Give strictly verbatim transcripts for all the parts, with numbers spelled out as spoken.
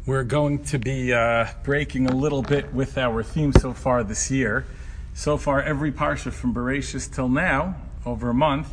We're going to be uh, breaking a little bit with our theme so far this year. So far, every parsha from Bereshis till now, over a month,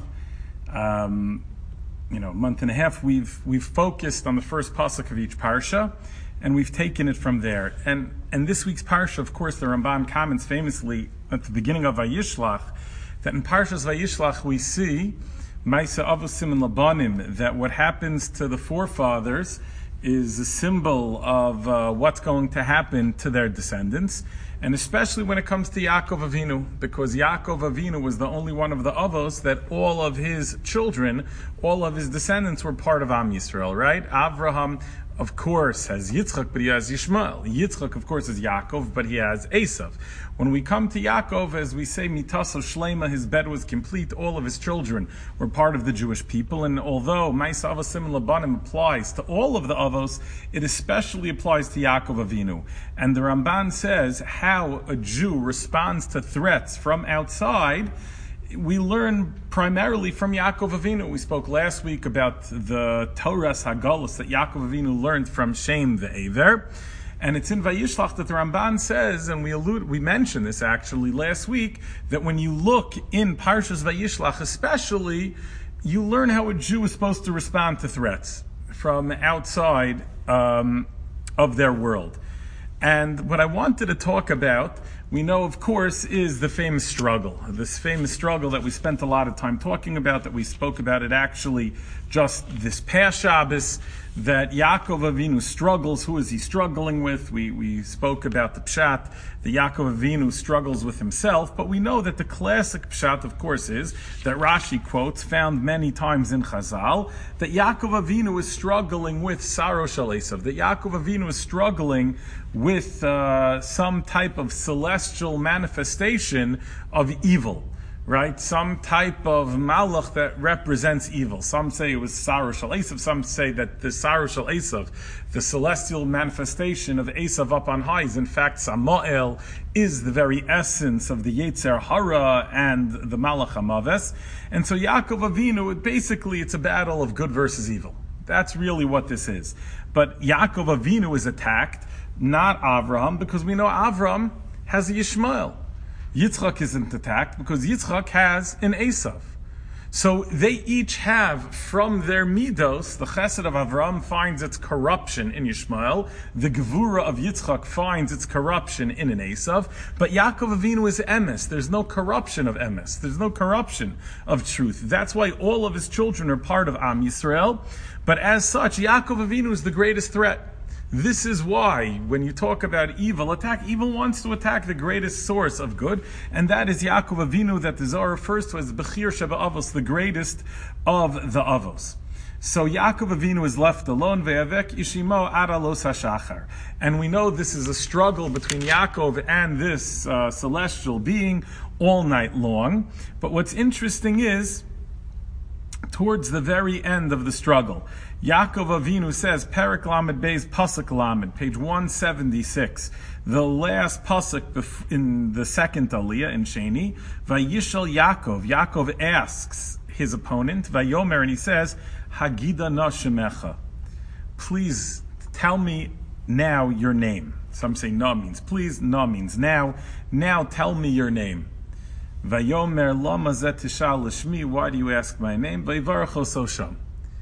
um, you know, a month and a half, we've we've focused on the first pasuk of each parsha, and we've taken it from there. And and this week's parsha, of course, the Ramban comments famously at the beginning of Vayishlach that in Parshas Vayishlach we see Ma'aseh Avosim and Labanim, that what happens to the forefathers is a symbol of uh, what's going to happen to their descendants, and especially when it comes to Yaakov Avinu, because Yaakov Avinu was the only one of the Avos that all of his children, all of his descendants were part of Am Yisrael, right? Avraham, of course, has Yitzchak, but he has Yishmael. Yitzchak, of course, is Yaakov, but he has Esav. When we come to Yaakov, as we say, Mitaso Shlema, his bed was complete, all of his children were part of the Jewish people, and although Ma'aseh Avosim and Labanim applies to all of the Avos, it especially applies to Yaakov Avinu. And the Ramban says how a Jew responds to threats from outside. We learn primarily from Yaakov Avinu. We spoke last week about the Torah's Hagolus that Yaakov Avinu learned from Shem the Aver. And it's in Vayishlach that the Ramban says, and we allude, we mentioned this actually last week, that when you look in Parshas Vayishlach especially, you learn how a Jew is supposed to respond to threats from outside um, of their world. And what I wanted to talk about, we know, of course, is the famous struggle. This famous struggle that we spent a lot of time talking about, that we spoke about it actually just this past Shabbos, that Yaakov Avinu struggles. Who is he struggling with? We we spoke about the Pshat, that Yaakov Avinu struggles with himself, but we know that the classic Pshat, of course, is, that Rashi quotes, found many times in Chazal, that Yaakov Avinu is struggling with Saro Shel Esav, that Yaakov Avinu is struggling with uh, some type of celestial manifestation of evil. Right? Some type of malach that represents evil. Some say it was Saro Shel Esav. Some say that the Saro Shel Esav, the celestial manifestation of Esav up on high, is in fact Samael, is the very essence of the Yetzer Hara and the Malach HaMaves. And so Yaakov Avinu, it basically, it's a battle of good versus evil. That's really what this is. But Yaakov Avinu is attacked, not Avraham, because we know Avraham has a Yishmael. Yitzchak isn't attacked because Yitzchak has an Esav. So they each have, from their midos, the chesed of Avram finds its corruption in Yishmael, the gevura of Yitzchak finds its corruption in an Esav, but Yaakov Avinu is emes. There's no corruption of emes. There's no corruption of truth. That's why all of his children are part of Am Yisrael, but as such, Yaakov Avinu is the greatest threat. This is why, when you talk about evil attack, evil wants to attack the greatest source of good, and that is Yaakov Avinu, that the Zohar refers to as Bechir Sheba Avos, the greatest of the Avos. So Yaakov Avinu is left alone, ve'avek ishimo ad alos hashachar. And we know this is a struggle between Yaakov and this uh, celestial being all night long. But what's interesting is, towards the very end of the struggle, Yaakov Avinu says, Perek Lamed Beis Pasuk Lamed, page one seventy-six, the last pasuk in the second Aliyah in Sheni, Vayishal Yaakov, Yaakov asks his opponent, Vayomer, and he says, Hagida na shemecha, please tell me now your name. Some say na means please, na means now, now tell me your name. Vayomer lama zeh tishal l'shmi, why do you ask my name? Vayvarach oso sham.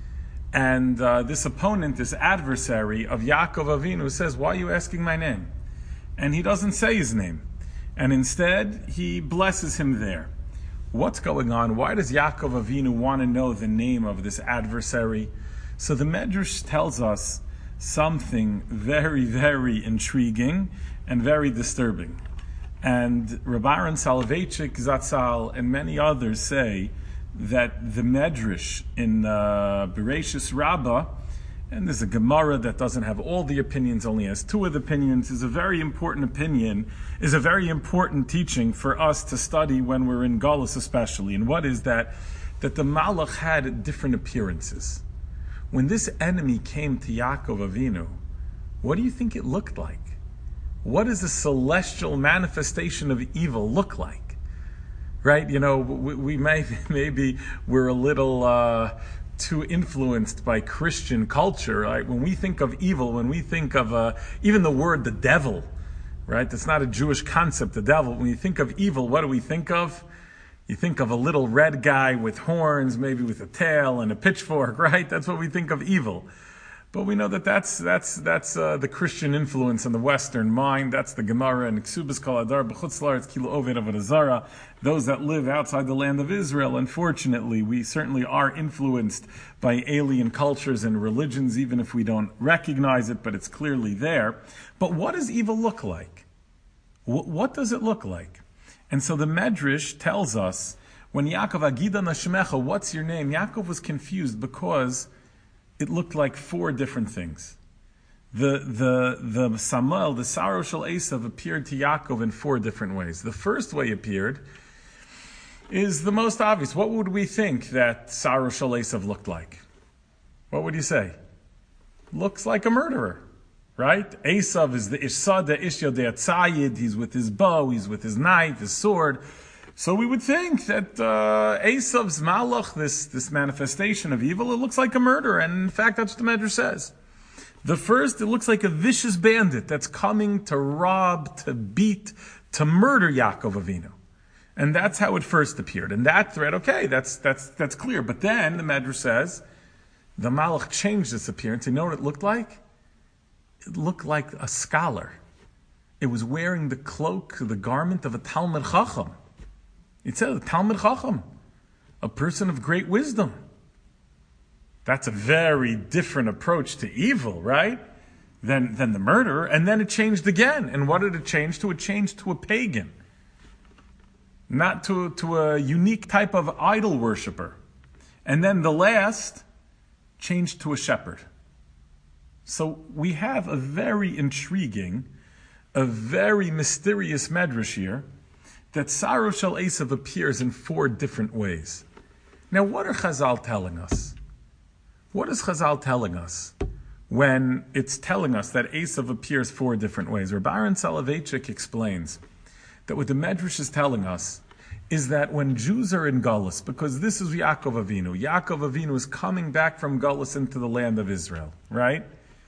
And uh, this opponent, this adversary of Yaakov Avinu, says, why are you asking my name? And he doesn't say his name. And instead, he blesses him there. What's going on? Why does Yaakov Avinu want to know the name of this adversary? So the Medrash tells us something very, very intriguing and very disturbing. And Rabbi Aaron Soloveitchik Zatzal and many others say that the Medrash in uh, Bereshis Rabbah, and there's a Gemara that doesn't have all the opinions, only has two of the opinions, is a very important opinion, is a very important teaching for us to study when we're in Galus especially. And what is that? That the Malach had different appearances. When this enemy came to Yaakov Avinu, what do you think it looked like? What does a celestial manifestation of evil look like? Right? You know, we, we may, maybe we're a little uh, too influenced by Christian culture, right? When we think of evil, when we think of uh, even the word the devil, right? That's not a Jewish concept, the devil. When you think of evil, what do we think of? You think of a little red guy with horns, maybe with a tail and a pitchfork, right? That's what we think of evil. But we know that that's that's that's uh, the Christian influence in the Western mind. That's the Gemara and Ksubas Kol Adar B'chutz La'aretz Kilo Oved Avodah Zarah. Those that live outside the land of Israel, unfortunately, we certainly are influenced by alien cultures and religions, even if we don't recognize it, but it's clearly there. But what does evil look like? W- what does it look like? And so the Medrash tells us, when Yaakov Agida Nashmecha, what's your name? Yaakov was confused because it looked like four different things. The the the Samuel, the Saro Shel Esav, appeared to Yaakov in four different ways. The first way appeared is the most obvious. What would we think that Saro Shel Esav looked like? What would you say? Looks like a murderer, right? Esav is the Ishsada Ishya de Atzayid. He's with his bow, he's with his knife, his sword. So we would think that uh, Esav's malach, this, this manifestation of evil, it looks like a murder. And in fact, that's what the Medrash says. The first, it looks like a vicious bandit that's coming to rob, to beat, to murder Yaakov Avinu. And that's how it first appeared. And that threat, okay, that's that's that's clear. But then the Medrash says, the malach changed its appearance. You know what it looked like? It looked like a scholar. It was wearing the cloak, the garment of a Talmud Chacham. It says a Talmud Chacham, a person of great wisdom. That's a very different approach to evil, right? Than, than the murderer. And then it changed again. And what did it change to? It changed to a pagan. Not to, to a unique type of idol worshiper. And then the last changed to a shepherd. So we have a very intriguing, a very mysterious medrash here, that Saro Shel Esav appears in four different ways. Now, what are Chazal telling us? What is Chazal telling us when it's telling us that Esav appears four different ways? Rabbi Aaron Soloveitchik explains that what the Medrash is telling us is that when Jews are in Galus, because this is Yaakov Avinu, Yaakov Avinu is coming back from Galus into the land of Israel, right?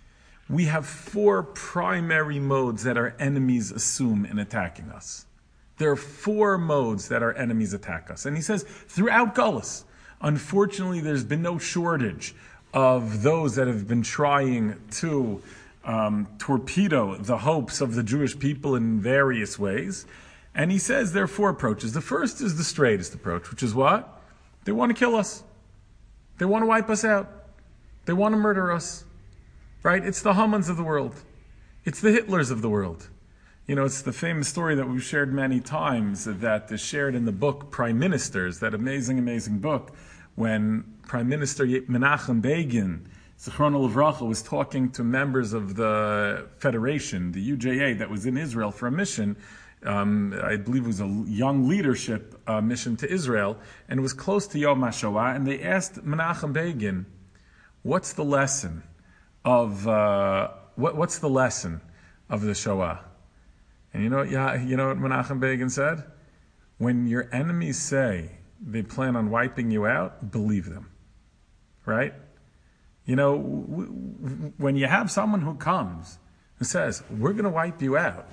We have four primary modes that our enemies assume in attacking us. There are four modes that our enemies attack us. And he says, throughout Galus, unfortunately, there's been no shortage of those that have been trying to um, torpedo the hopes of the Jewish people in various ways. And he says there are four approaches. The first is the straightest approach, which is what? They want to kill us. They want to wipe us out. They want to murder us. Right? It's the Hamans of the world. It's the Hitlers of the world. You know, it's the famous story that we've shared many times that is shared in the book Prime Ministers, that amazing, amazing book, when Prime Minister Menachem Begin, Zichrono Livracha, was talking to members of the Federation, the U J A, that was in Israel for a mission. Um, I believe it was a young leadership uh, mission to Israel, and it was close to Yom HaShoah, and they asked Menachem Begin, what's the lesson of, uh, what, what's the lesson of the Shoah? And you know, yeah, you know what Menachem Begin said? When your enemies say they plan on wiping you out, believe them. Right? You know, w- w- when you have someone who comes who says, we're going to wipe you out,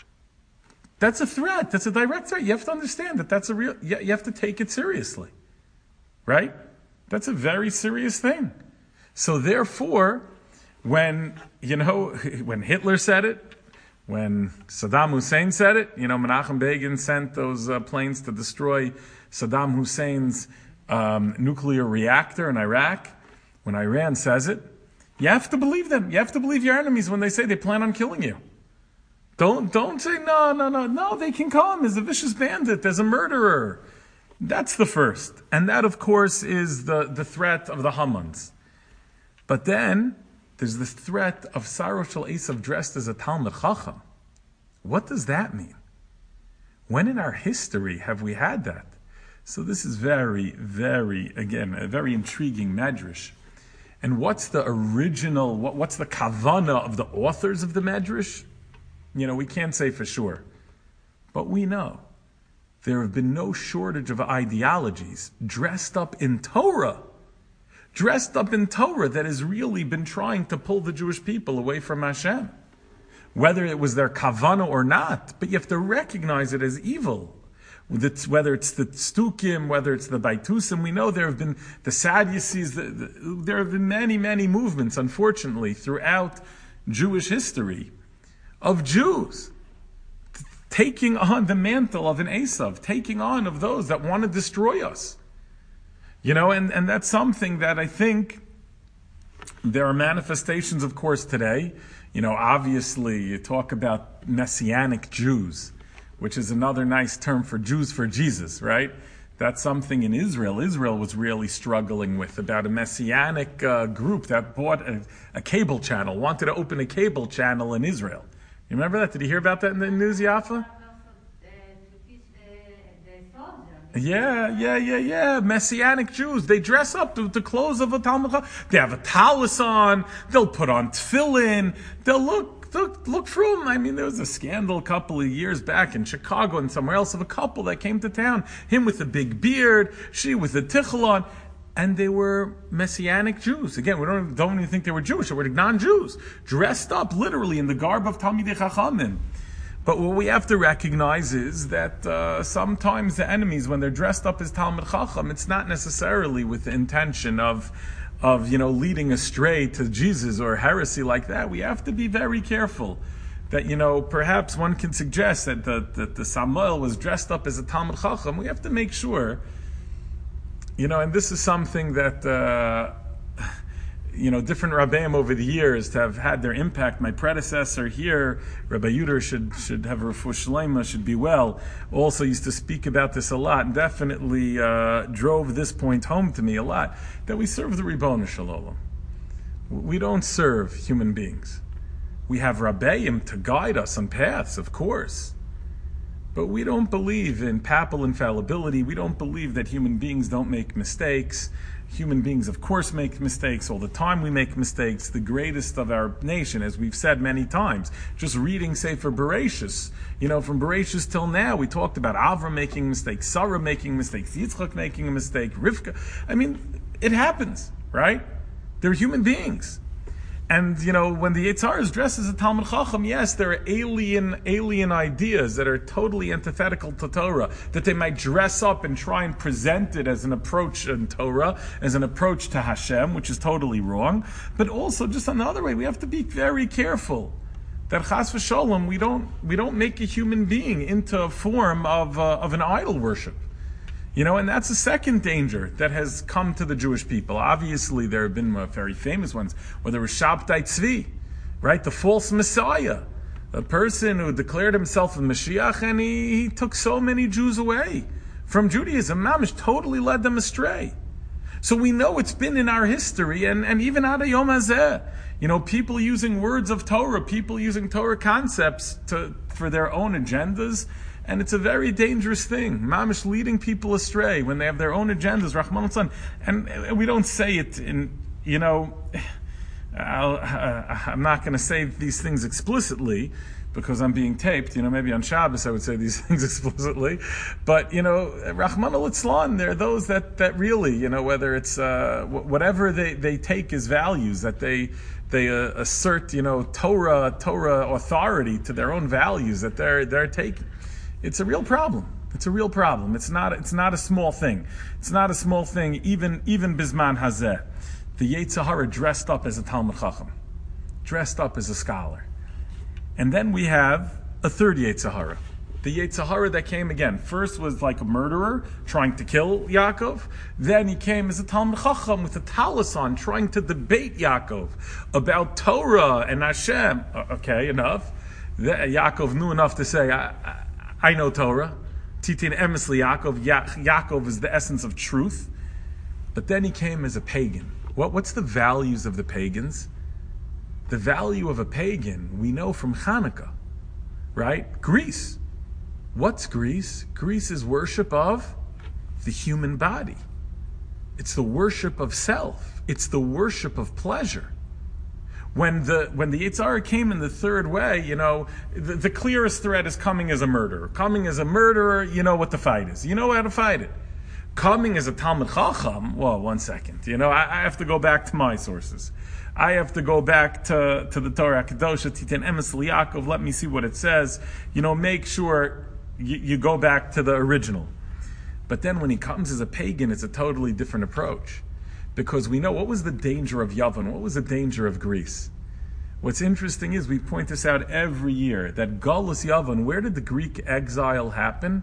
that's a threat. That's a direct threat. You have to understand that that's a real, you have to take it seriously. Right? That's a very serious thing. So therefore, when, you know, when Hitler said it, when Saddam Hussein said it, you know, Menachem Begin sent those uh, planes to destroy Saddam Hussein's um, nuclear reactor in Iraq. When Iran says it, you have to believe them. You have to believe your enemies when they say they plan on killing you. Don't don't say, no, no, no, no, they can come. There's a vicious bandit. There's a murderer. That's the first. And that, of course, is the, the threat of the Hamans. But then there's the threat of Saro Shel Esav dressed as a Talmud Chacham. What does that mean? When in our history have we had that? So this is very, very, again, a very intriguing medrash. And what's the original, what, what's the kavana of the authors of the medrash? You know, we can't say for sure. But we know there have been no shortage of ideologies dressed up in Torah, dressed up in Torah that has really been trying to pull the Jewish people away from Hashem. Whether it was their kavanah or not, but you have to recognize it as evil. Whether it's the Stukim, whether it's the Baitusim, we know there have been the Sadducees, the, the, there have been many, many movements, unfortunately, throughout Jewish history of Jews taking on the mantle of an Esav, taking on of those that want to destroy us. You know, and, and that's something that I think there are manifestations, of course, today. You know, obviously, you talk about Messianic Jews, which is another nice term for Jews for Jesus, right? That's something in Israel. Israel was really struggling with, about a Messianic uh, group that bought a, a cable channel, wanted to open a cable channel in Israel. You remember that? Did you hear about that in the news, Yafa? Yeah, yeah, yeah, yeah. Messianic Jews. They dress up to the clothes of a Talmud Chacham. They have a tallis on. They'll put on tefillin. They'll look, look, look through them. I mean, there was a scandal a couple of years back in Chicago and somewhere else of a couple that came to town. Him with a big beard, she with a tichel on. And they were Messianic Jews. Again, we don't, don't even think they were Jewish. They were non-Jews. Dressed up literally in the garb of Talmidei Chachamim. But what we have to recognize is that uh, sometimes the enemies, when they're dressed up as Talmid Chacham, it's not necessarily with the intention of, of you know, leading astray to Jesus or heresy like that. We have to be very careful. That, you know, perhaps one can suggest that the, that the Samuel was dressed up as a Talmid Chacham. We have to make sure, you know, and this is something that, uh, you know, different Rabbeim over the years have had their impact. My predecessor here, Rabbi Yuder, should should have a refuah shlema, should be well, also used to speak about this a lot, and definitely uh, drove this point home to me a lot, that we serve the Ribono Shel Olam. We don't serve human beings. We have Rabbeim to guide us on paths, of course. But we don't believe in papal infallibility. We don't believe that human beings don't make mistakes. Human beings, of course, make mistakes all the time. We make mistakes. The greatest of our nation, as we've said many times, just reading Sefer Bereshis, you know, from Bereshis till now, we talked about Avram making mistakes, Sarah making mistakes, Yitzchak making a mistake, Rivka. I mean, it happens, right? They're human beings. And, you know, when the Yetzer Hara is dressed as a Talmid Chacham, yes, there are alien, alien ideas that are totally antithetical to Torah, that they might dress up and try and present it as an approach in Torah, as an approach to Hashem, which is totally wrong. But also, just on the other way, we have to be very careful that Chas v'Sholom, we don't, we don't make a human being into a form of, uh, of an idol worship. You know, and that's the second danger that has come to the Jewish people. Obviously, there have been uh, very famous ones, whether it was Shabtai Tzvi, right? The false Messiah, a person who declared himself a Mashiach, and he, he took so many Jews away from Judaism. Mamish totally led them astray. So we know it's been in our history, and, and even Ad Hayom Hazeh, you know, people using words of Torah, people using Torah concepts to, for their own agendas. And it's a very dangerous thing. Mamish leading people astray when they have their own agendas, Rahman al-San. And we don't say it in, you know, I'll, uh, I'm not going to say these things explicitly because I'm being taped. You know, maybe on Shabbos I would say these things explicitly. But, you know, Rahman al-Islan, there are those that, that really, you know, whether it's uh, whatever they, they take as values, that they they uh, assert, you know, Torah, Torah authority to their own values that they're they're taking. It's a real problem. It's a real problem. It's not. It's not a small thing. It's not a small thing. Even even Bisman Hazeh, the Yetzer Hara dressed up as a Talmid Chacham, dressed up as a scholar, and then we have a third Yetzer Hara, the Yetzer Hara that came again. First was like a murderer trying to kill Yaakov. Then he came as a Talmid Chacham with a tallis on, trying to debate Yaakov about Torah and Hashem. Okay, enough. The, Yaakov knew enough to say, I, I, I know Torah. Titin emes Yaakov. Ya- Yaakov is the essence of truth. But then he came as a pagan. What, what's the values of the pagans? The value of a pagan, we know from Hanukkah, right? Greece. What's Greece? Greece is worship of the human body. It's the worship of self. It's the worship of pleasure. When the when the Yetzer Hara came in the third way, you know, the, the clearest threat is coming as a murderer. Coming as a murderer, you know what the fight is. You know how to fight it. Coming as a Talmud Chacham, well, one second. You know, I, I have to go back to my sources. I have to go back to, to the Torah Kedosha, Titan Emes Yaakov, let me see what it says. You know, make sure you, you go back to the original. But then when he comes as a pagan, it's a totally different approach. Because we know, what was the danger of Yavon? What was the danger of Greece? What's interesting is, we point this out every year, that Galus Yavon, where did the Greek exile happen?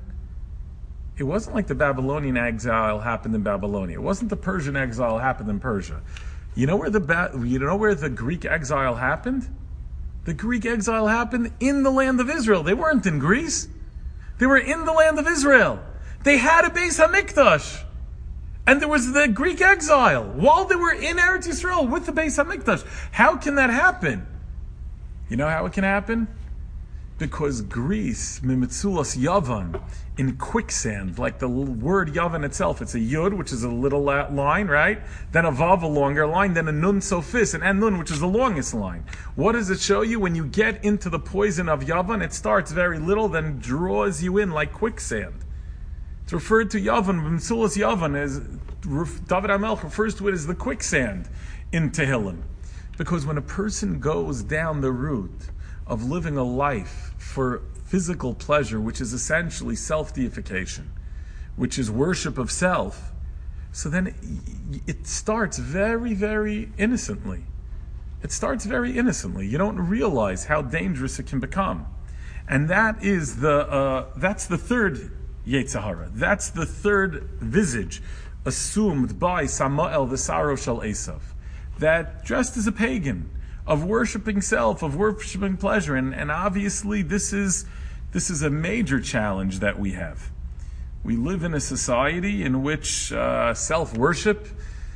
It wasn't like the Babylonian exile happened in Babylonia. It wasn't the Persian exile happened in Persia. You know where the ba- you know where the Greek exile happened? The Greek exile happened in the land of Israel. They weren't in Greece. They were in the land of Israel. They had a Beis HaMikdash. And there was the Greek exile while they were in Eretz Yisrael with the Beis HaMikdash. How can that happen? You know how it can happen? Because Greece, mimitzulas Yavan, in quicksand, like the word Yavan itself, it's a Yud, which is a little line, right? Then a Vav, a longer line, then a Nun Sofis, an En Nun, which is the longest line. What does it show you? When you get into the poison of Yavan, it starts very little, then draws you in like quicksand. It's referred to Yavan, mimitzulas Yavan, as David HaMelech refers to it as the quicksand in Tehillim. Because when a person goes down the route of living a life for physical pleasure, which is essentially self-deification, which is worship of self, so then it starts very, very innocently. It starts very innocently. You don't realize how dangerous it can become. And that is the, uh, that's the third Yetzer Hara. That's the third visage assumed by Samael, the Saro Shel Esav, that dressed as a pagan, of worshiping self, of worshiping pleasure, and, and obviously this is this is a major challenge that we have. We live in a society in which uh, self-worship,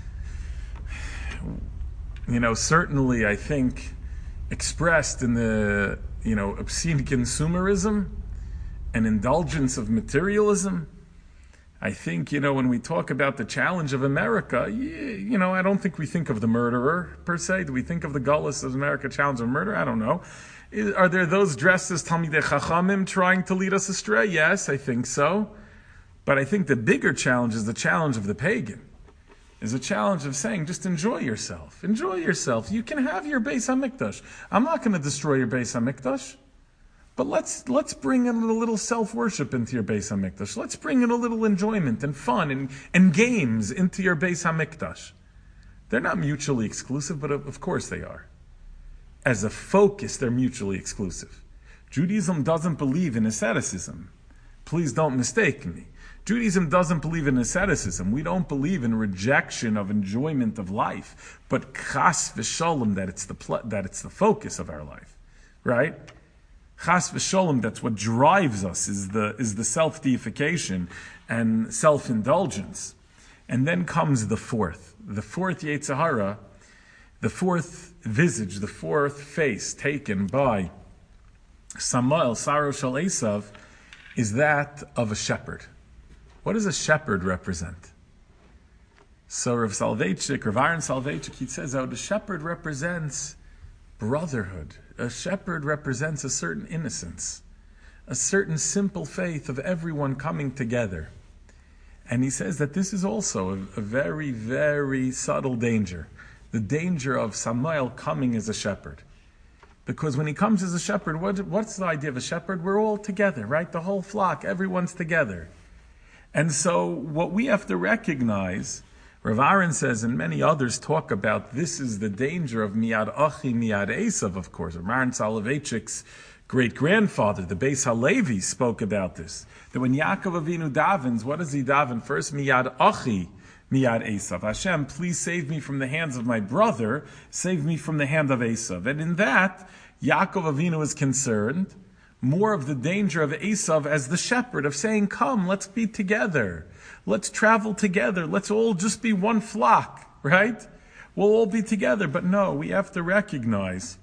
you know, certainly I think expressed in the, you know, obscene consumerism and indulgence of materialism. I think, you know, when we talk about the challenge of America, you, you know, I don't think we think of the murderer, per se. Do we think of the Gullus of America challenge of murder? I don't know. Is, are there those dressed as Talmidei Chachamim trying to lead us astray? Yes, I think so. But I think the bigger challenge is the challenge of the pagan. Is a challenge of saying, just enjoy yourself. Enjoy yourself. You can have your Beis HaMikdash. I'm not going to destroy your Beis HaMikdash. But let's let's bring in a little self-worship into your Beis HaMikdash. Let's bring in a little enjoyment and fun and, and games into your Beis HaMikdash. They're not mutually exclusive, but of, of course they are. As a focus, they're mutually exclusive. Judaism doesn't believe in asceticism. Please don't mistake me. Judaism doesn't believe in asceticism. We don't believe in rejection of enjoyment of life, but chas v'sholem, that it's the pl- that it's the focus of our life, right? Chas v'sholem, that's what drives us, is the is the self-deification and self-indulgence. And then comes the fourth. The fourth Yetzer Hara, the fourth visage, the fourth face taken by Samael, Saro Shel Esav, is that of a shepherd. What does a shepherd represent? So Rav Soloveitchik, Rav Aaron Soloveitchik, he says, oh, the shepherd represents brotherhood. A shepherd represents a certain innocence, a certain simple faith of everyone coming together. And he says that this is also a, a very, very subtle danger. The danger of Samael coming as a shepherd. Because when he comes as a shepherd, what, what's the idea of a shepherd? We're all together, right? The whole flock, everyone's together. And so what we have to recognize, Rav Aaron says, and many others talk about, this is the danger of Miyad Achi, Miyad Esav, of course. Rav Aaron Soloveitchik's great-grandfather, the Beis Halevi, spoke about this. That when Yaakov Avinu davens, what does he daven? First, Miyad Achi, Miyad Esav. Hashem, please save me from the hands of my brother, save me from the hand of Esav. And in that, Yaakov Avinu is concerned more of the danger of Esav as the shepherd, of saying, come, let's be together. Let's travel together. Let's all just be one flock, right? We'll all be together. But no, we have to recognize,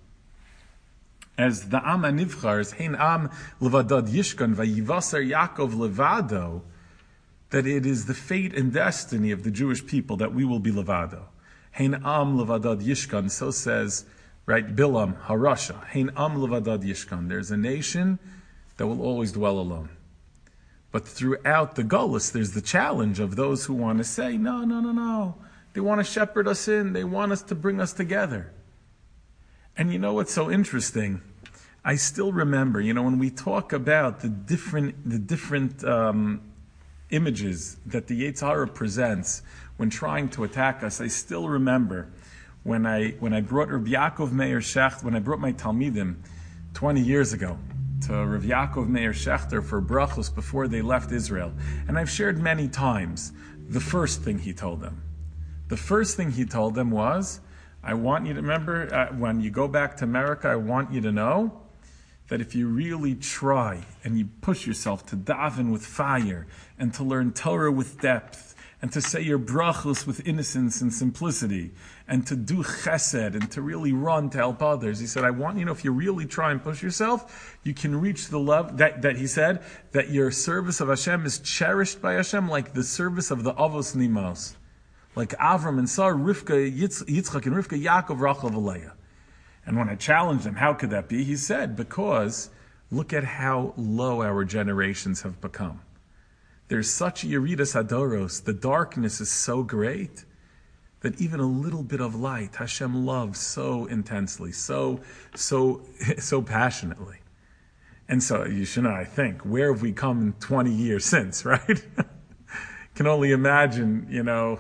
as the Am HaNivchar, Hein Am Levadad Yishkan, Vayivaser Yaakov Levado, that it is the fate and destiny of the Jewish people that we will be Levado. Hein Am Levadad Yishkan, so says, right, Bilam, Harasha, Hein Am Levadad Yishkan. There's a nation that will always dwell alone. But throughout the Golus, there's the challenge of those who want to say, no, no, no, no. They want to shepherd us in. They want us to bring us together. And you know what's so interesting? I still remember, you know, when we talk about the different, the different um, images that the Yetzer Hara presents when trying to attack us, I still remember when I when I brought Rav Yaakov Meir Shechter, when I brought my Talmidim twenty years ago to Rav Yaakov Meir Shechter for brachos before they left Israel. And I've shared many times the first thing he told them. The first thing he told them was, I want you to remember, uh, when you go back to America, I want you to know that if you really try and you push yourself to daven with fire and to learn Torah with depth and to say your brachos with innocence and simplicity and to do chesed and to really run to help others. He said, I want you to know if you really try and push yourself, you can reach the level that, that he said, that your service of Hashem is cherished by Hashem like the service of the Avos Nimos. Like Avram and Sarah, Rivka, Yitzchak and Rivka, Yaakov, Rachel, and Leah. And when I challenged him, how could that be? He said, because look at how low our generations have become. There's such a Yeridas Hadoros, the darkness is so great that even a little bit of light, Hashem loves so intensely, so, so, so passionately. And so, you should know, I think, where have we come twenty years since, right? Can only imagine, you know,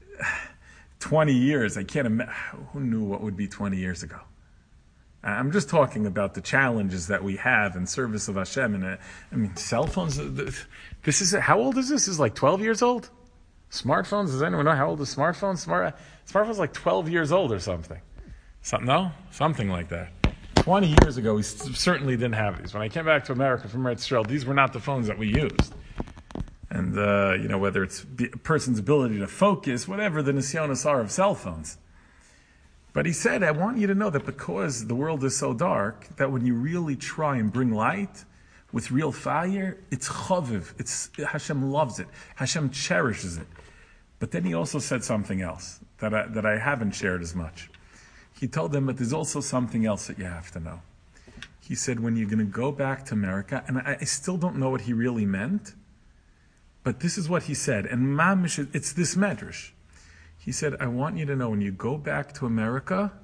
twenty years, I can't imagine, who knew what would be twenty years ago? I'm just talking about the challenges that we have in service of Hashem. And uh, I mean, cell phones, this is, how old is this? This is like twelve years old? Smartphones, does anyone know how old is smartphones? Smart, smartphones like twelve years old or something. Something, no? Something like that. twenty years ago, we certainly didn't have these. When I came back to America from Eretz Yisrael, these were not the phones that we used. And, uh, you know, whether it's a person's ability to focus, whatever the nisyonos are of cell phones. But he said, I want you to know that because the world is so dark, that when you really try and bring light with real fire, it's chaviv. It's, Hashem loves it. Hashem cherishes it. But then he also said something else that I, that I haven't shared as much. He told them, but there's also something else that you have to know. He said, when you're going to go back to America, and I, I still don't know what he really meant, but this is what he said, and mamish, it's this medrash. He said, I want you to know when you go back to America,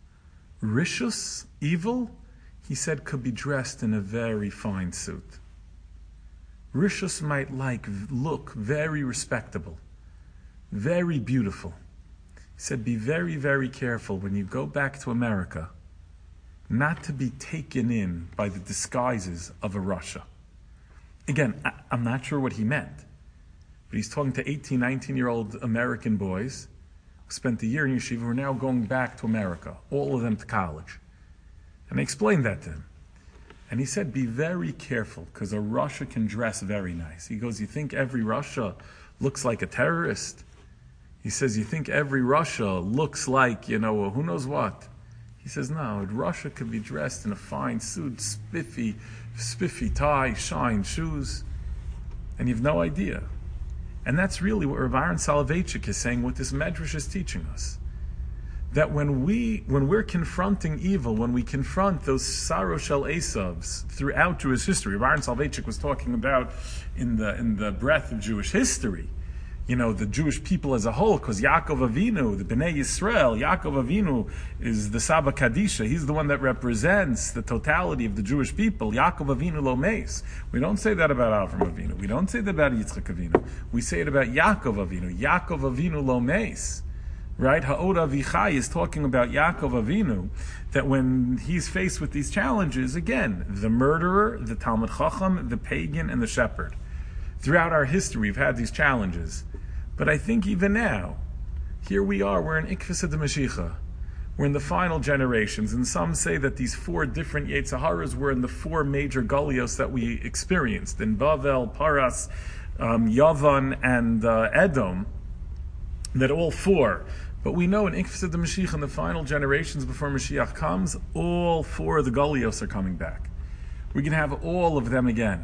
rishus, evil, he said, could be dressed in a very fine suit. Rishus might like look very respectable, very beautiful. He said, be very, very careful when you go back to America, not to be taken in by the disguises of a Russia. Again, I, I'm not sure what he meant. But he's talking to eighteen, nineteen-year-old American boys who spent a year in yeshiva who are now going back to America, all of them to college. And I explained that to him. And he said, be very careful, because a Russia can dress very nice. He goes, you think every Russia looks like a terrorist? He says, you think every Russia looks like, you know, who knows what? He says, no, Russia could be dressed in a fine suit, spiffy, spiffy tie, shine shoes, and you have no idea. And that's really what Rav Aaron Soloveitchik is saying, what this medrash is teaching us. That when, we, when we're confronting evil, when we confront those Saro Shel Esavs throughout Jewish history, Rav Aaron Soloveitchik was talking about in the, in the breadth of Jewish history, you know, the Jewish people as a whole, because Yaakov Avinu, the Bnei Yisrael, Yaakov Avinu is the Saba Kadisha. He's the one that represents the totality of the Jewish people. Yaakov Avinu lo meis. We don't say that about Avram Avinu. We don't say that about Yitzchak Avinu. We say it about Yaakov Avinu. Yaakov Avinu lo meis. Right? Ha'od Avichai is talking about Yaakov Avinu, that when he's faced with these challenges, again, the murderer, the Talmud Chacham, the pagan, and the shepherd. Throughout our history, we've had these challenges. But I think even now, here we are, we're in Ikvisa de Mashiach. We're in the final generations, and some say that these four different Yetzer Haras were in the four major Golios that we experienced, in Bavel, Paras, um, Yavan, and uh, Edom, that all four. But we know in Ikvisa de Mashiach, in the final generations before Mashiach comes, all four of the Golios are coming back. We can have all of them again.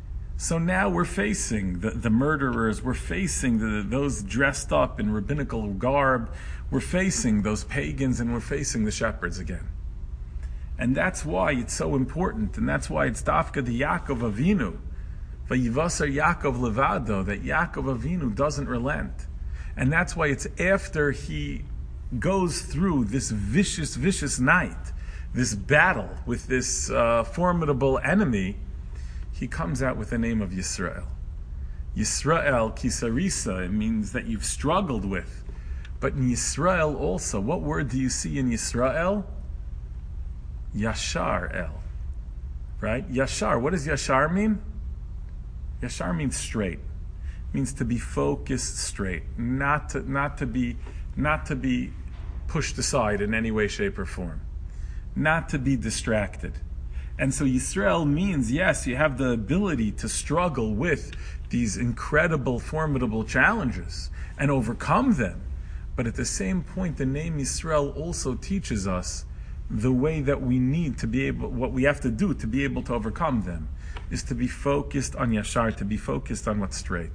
So now we're facing the, the murderers, we're facing the, those dressed up in rabbinical garb, we're facing those pagans, and we're facing the shepherds again. And that's why it's so important, and that's why it's Dafka the Yaakov Avinu, Vayivasar Yaakov levado, that Yaakov Avinu doesn't relent. And that's why it's after he goes through this vicious, vicious night, this battle with this uh, formidable enemy, he comes out with the name of Yisrael. Yisrael, Kisarisa, it means that you've struggled with. But in Yisrael also, what word do you see in Yisrael? Yashar El. Right? Yashar. What does Yashar mean? Yashar means straight. It means to be focused straight. Not to, not to be, not to be pushed aside in any way, shape, or form. Not to be distracted. And so Yisrael means, yes, you have the ability to struggle with these incredible, formidable challenges and overcome them. But at the same point, the name Yisrael also teaches us the way that we need to be able, what we have to do to be able to overcome them, is to be focused on Yashar, to be focused on what's straight.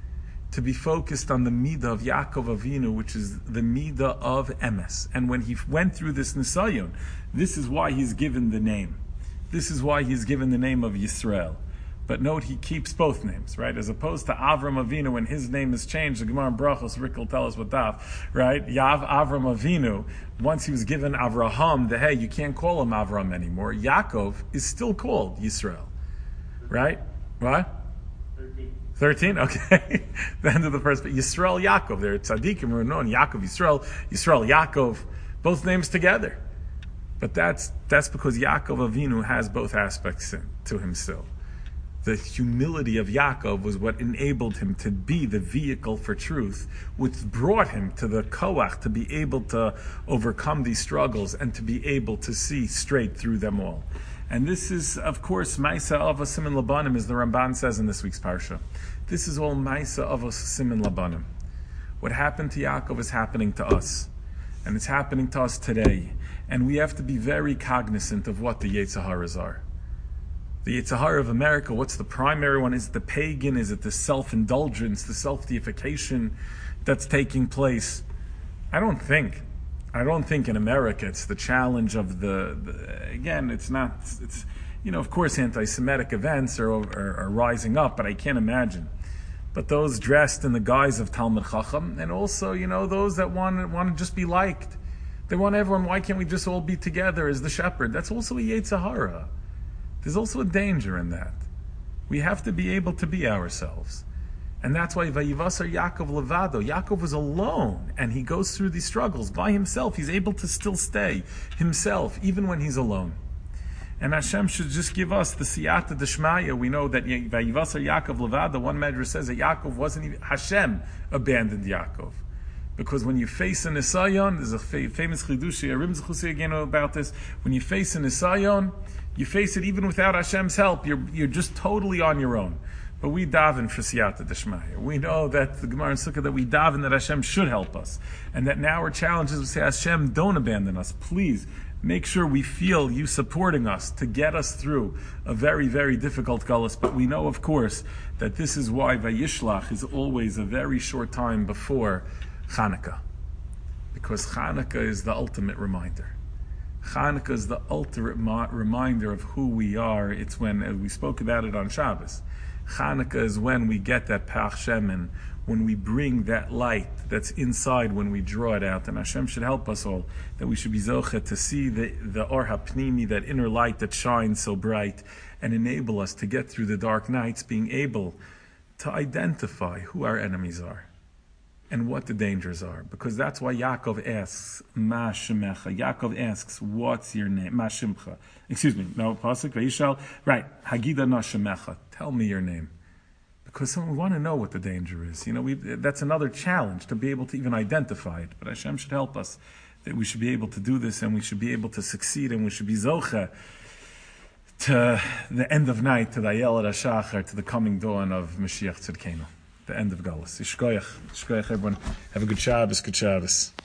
To be focused on the midah of Yaakov Avinu, which is the midah of emes. And when he went through this nisayon, this is why he's given the name. This is why he's given the name of Yisrael. But note, he keeps both names, right? As opposed to Avram Avinu, when his name is changed, the Gemara in Brachos, Rick will tell us what daf, right? Yav Avram Avinu, once he was given Avraham, the hey, you can't call him Avram anymore. Yaakov is still called Yisrael, right? What? thirteen. thirteen? Okay. The end of the first, but Yisrael Yaakov, there, Tzadikim, we're known, Yaakov Yisrael, Yisrael Yaakov, both names together. But that's that's because Yaakov Avinu has both aspects in, to himself. The humility of Yaakov was what enabled him to be the vehicle for truth, which brought him to the koach to be able to overcome these struggles and to be able to see straight through them all. And this is, of course, Maisa Avos Siman Labanim, as the Ramban says in this week's Parsha. This is all Maisa Avos Siman Labanim. What happened to Yaakov is happening to us. And it's happening to us today. And we have to be very cognizant of what the Yetzer Haras are. The Yetzer Hara of America, what's the primary one? Is it the pagan? Is it the self-indulgence, the self-deification that's taking place? I don't think. I don't think in America it's the challenge of the, the again, it's not, it's, you know, of course anti-Semitic events are, are, are rising up, but I can't imagine. But those dressed in the guise of Talmud Chacham, and also, you know, those that want, want to just be liked. They want everyone, why can't we just all be together as the shepherd? That's also a Yetzer Hara. There's also a danger in that. We have to be able to be ourselves. And that's why Vayivasar Yaakov levado. Yaakov was alone, and he goes through these struggles by himself. He's able to still stay himself, even when he's alone. And Hashem should just give us the siyata d'shmaya. We know that Vayivasar Yaakov levado, one medrash says that Yaakov wasn't even, Hashem abandoned Yaakov. Because when you face an Nisayon, there's a famous chidushi, a Rim Zechusi again about this, when you face an Nisayon, you face it even without Hashem's help. You're you're just totally on your own. But we daven for siyata d'shmaya. We know that the Gemara in Sukkah that we daven that Hashem should help us, and that now our challenge is to say, Hashem, don't abandon us. Please make sure we feel you supporting us to get us through a very, very difficult galus. But we know, of course, that this is why Vayishlach is always a very short time before Chanukah, because Chanukah is the ultimate reminder. Chanukah is the ultimate mo- reminder of who we are. It's when, as we spoke about it on Shabbos, Chanukah is when we get that Pach Shemen, when we bring that light that's inside, when we draw it out. And Hashem should help us all, that we should be zocheh to see the, the Or HaPnimi, that inner light that shines so bright, and enable us to get through the dark nights, being able to identify who our enemies are and what the dangers are. Because that's why Yaakov asks, Ma Shemecha. Yaakov asks, what's your name? Ma Shimcha. Excuse me, no, Pasuk, Vayishal. Right, Hagida Na Shemecha. Tell me your name. Because we want to know what the danger is. You know, we, that's another challenge, to be able to even identify it. But Hashem should help us, that we should be able to do this, and we should be able to succeed, and we should be zocheh to the end of night, to the Ayel HaShachar, to the coming dawn of Mashiach Tzidkenu. The end of Galus. Yishkoyach. Yishkoyach, everyone. Have a good Shabbos, good Shabbos.